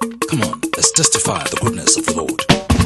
Come on, let's testify the goodness of the Lord.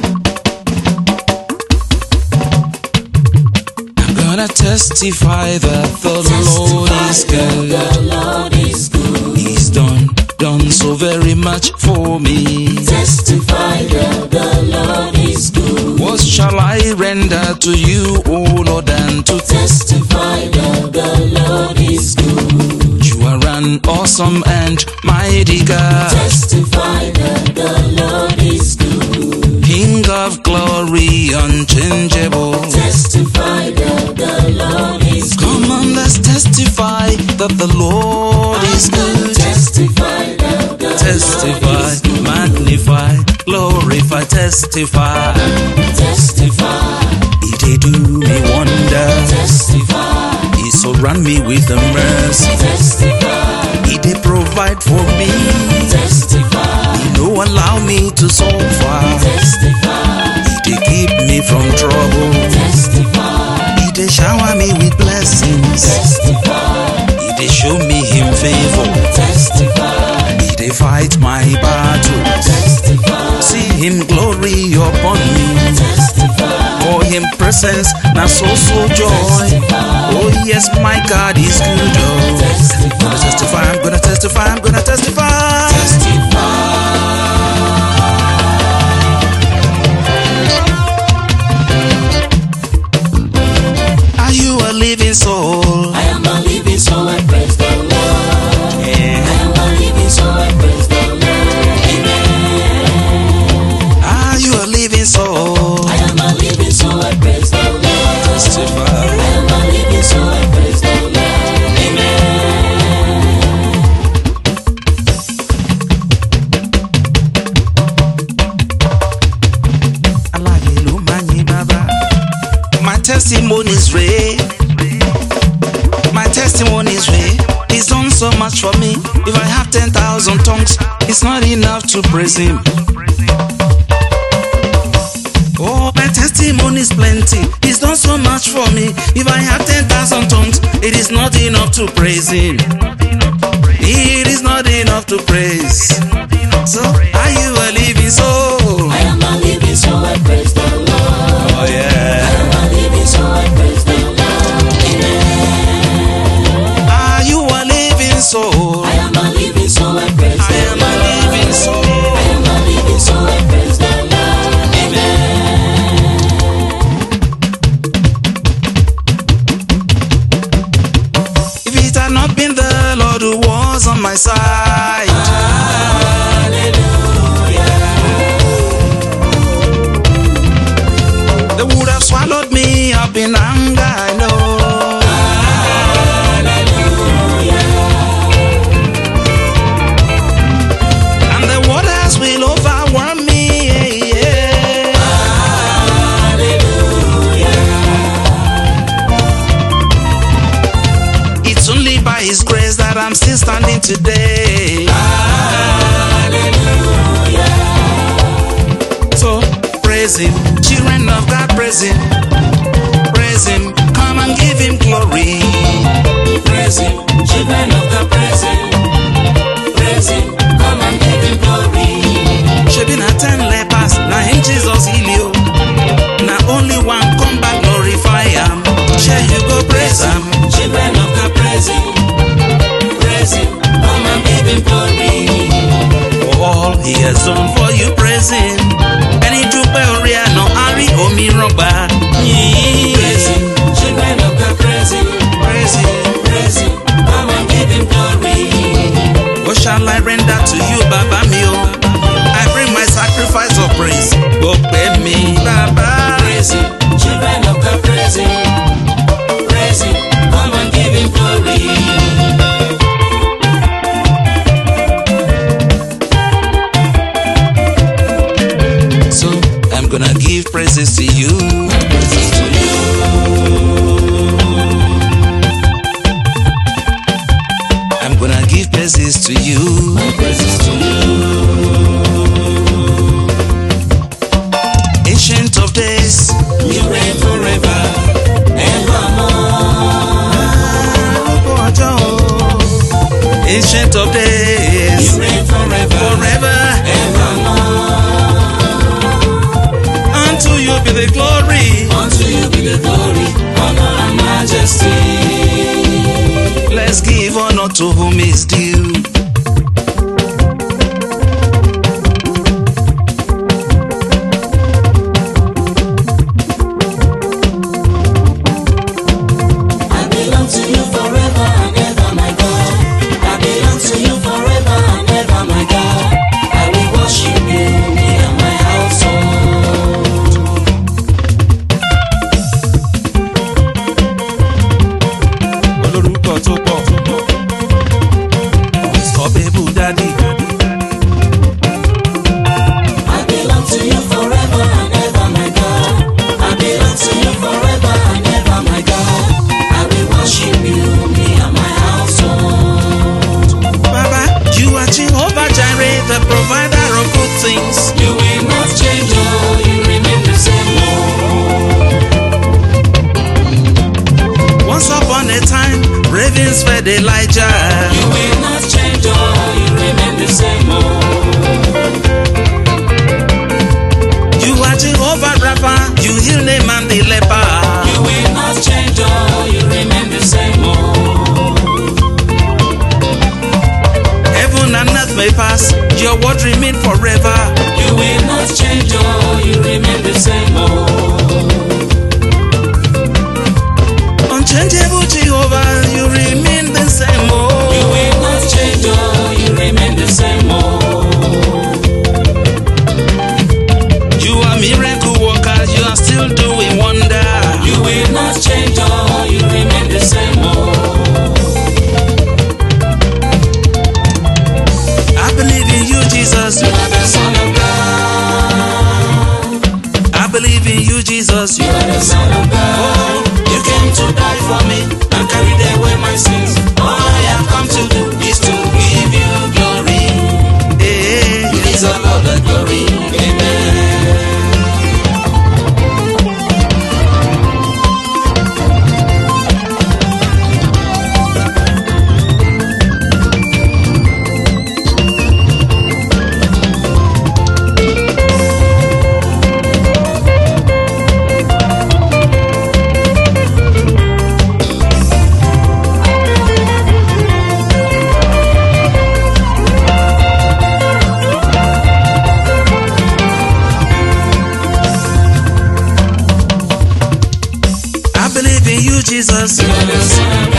I'm gonna testify that the Lord is good. The Lord is good. He's done so very much for me. Testify that the Lord is good. What shall I render to you, O Lord, than to testify that the Lord is good? You are an awesome and mighty God. Testify that the Lord is good. King of glory, unchangeable. Testify that the Lord is good. Come on, let's testify that the Lord is good. Testify that the Testify, Lord is good. magnify, glorify, testify. Testify. He did do me wonder. Testify. He surround me with the mercy. Testify. He did provide for me. Testify. He no allow me to suffer. Testify. He did keep me from trouble. Testify. He did shower me with blessings. Testify. He did show me him favor. Testify. He did fight my battles. Testify. See him glory upon me. Testify. For him presence, now so joy. Oh yes, my God is good. Oh. I'm gonna testify, I'm gonna testify, I'm gonna testify. Are you a living soul? I am a living soul, I praise the Lord. Yeah. I am a living soul, I praise the Lord. Amen. Are you a living soul? I am a living soul, I praise the Lord. Testify. I am a living soul, I praise the Lord. Amen. My testimony is real. My testimony is real. He's done so much for me. If I have 10,000 tongues, it's not enough to praise him. Oh, my testimony is plenty. He's done so much for me. If I have 10,000 tongues, it is not enough to praise him. It is not enough to praise. So, are you a living soul? I am a living soul, I praise the Lord. Oh yeah. I am a living soul, I praise the Lord. Amen. Are you a living soul? I am a living soul, I praise I the am Lord. a living soul. I am a living soul, I praise the Lord. Amen. If it had not been the Lord who was on my side, they would have swallowed me up in anger, I know. And the waters will overwhelm me. It's only by his grace that I'm still standing today. So praise him, children of God, praise him. Praise him, come and give him glory. Praise him, children of God, praise him. Praise him, come and give him glory. Shebi na 10 lepers, na him Jesus heal you. Na only one come back glorify him. Share you go praise him. Children of God, praise him. Praise him, come and give him glory. For all he has done for you, praise him. Any dupe oria no ari omi roba. Praise him, children of God, praise him. Praise him. Praise him, come and give him glory. What shall I render to you, Baba mio? I bring my sacrifice of praise. Go pay me, Baba. Praise him, children of God, praise him. Praise him, come and give him glory. So I'm gonna give praises to you. Praises to you. I'm gonna give praises to you. Praises to you. Ancient of days, You reign forever, evermore. Ancient of days, You reign forever, forever. the provider of good things. You will not change, oh, you remain the same, oh. Once upon a time, ravens fed Elijah. You will not change, oh, you remain the same, oh. You are Jehovah Rapha, you heal Naaman the leper. You will not change, oh, you remain the same, oh. Heaven and earth may pass, your word remain forever. You will not change, oh, you remain the same, oh. Unchangeable Jehovah, you remain the same, oh. You will not change, oh, you remain the same, oh. You are miracle worker, you are still doing wonder. You will not change, oh, you remain the same, oh. I believe in you, Jesus. You are the Son of God. I believe in you, Jesus. You are the Son of God. Oh, you came to die for me and carried away my sins. All I have come to do is to give you glory. Hey, You deserve all the glory. Amen. I believe in you, Jesus. You are the Son of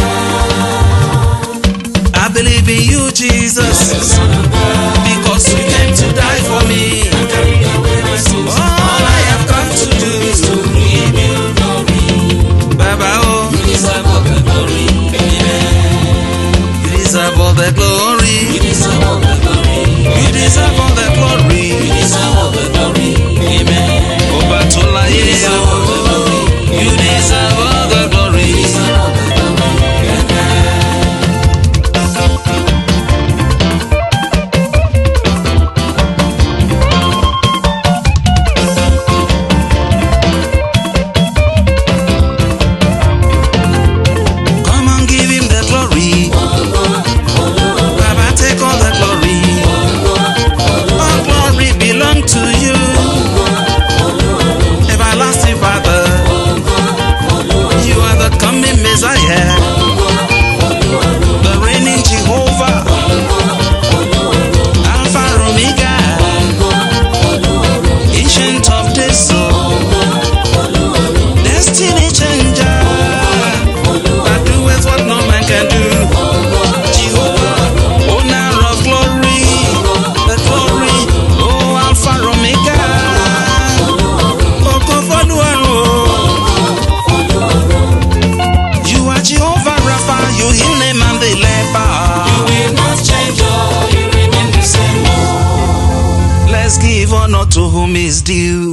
God. I believe in you, Jesus. The Son of God. Because you came to die for me. And carried away my sins. All I have come to do is To give you glory. Baba, oh, You deserve all the glory. Amen. you deserve all the glory. You deserve all the glory. You deserve all the glory. You deserve all the glory. Amen. Obatola, You deserve all the glory. you deserve all the glory. You deserve all the glory. Come on, give him the glory. Baba, take all the glory. All glory belong to you. Everlasting Father, you are the coming Messiah, the reigning Jehovah, Alpha Omega, ancient of days, destiny changer, that doeth what no man can do. Jehovah, owner of glory, the glory, oh Alpha Omega, Okofoduaro. You are Jehovah Rapha, you heal Naaman the leper. You will not change, oh, you remain the same, oh. Let's give honor to whom is due.